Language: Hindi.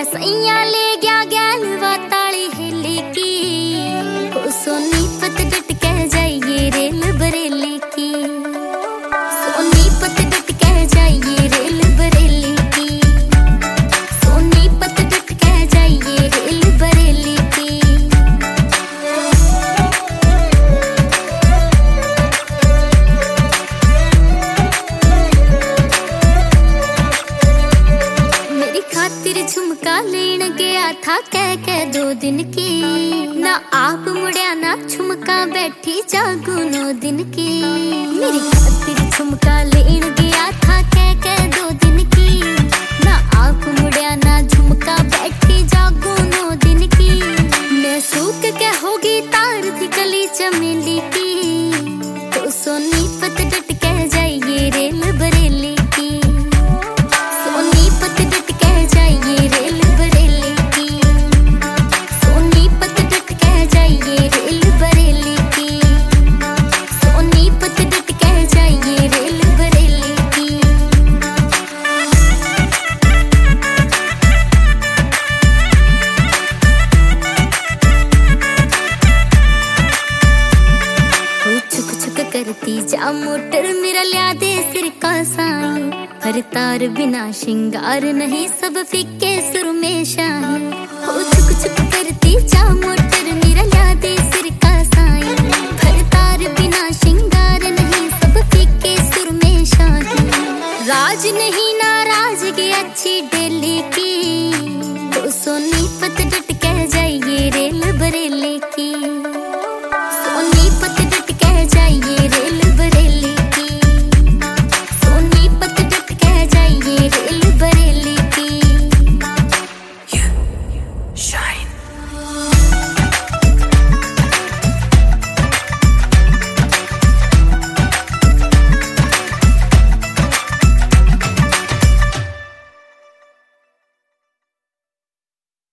सैया ले गया गैलवा ताली हिली की, सोनीपत डट कह जाइए रेल बरेली की, सोनीपत डट कह जाइए रेल बरेली की, सोनीपत डट कह जाइए रेल बरेली की। मेरी खातिर झुमका लेन गया था कह 2 दिन की, ना आप मुड़िया ना झुमका बैठी जागू 9 दिन की। मेरी खातिर झुमका लेन गया था कह 2 दिन की, ना आप मुड़िया ना झुमका बैठी जागू 9 दिन की। मैं सूख के होगी तार थी कली चमेली की, तो सोनीपत डट कह जाइए रेल बरेली की, सोनीपत डट कह जाइए रेल बरेली की, सोनीपत डट कह जाइए रेल बरेली की, सोनीपत डट कह जाइए रेल बरेली की। छुक छुक करती जा मोटर मेरा लिया दे सिर का साई, हर तार बिना श्रृंगार नहीं सब फीके सुर में शाही। छुक छुक करती जा मोटर मेरा लिया दे सिर का साई, हर तार बिना श्रृंगार नहीं सब फीके सुर में शाही। राज नहीं नाराज की अच्छी डेली की, तो सोनीपत डट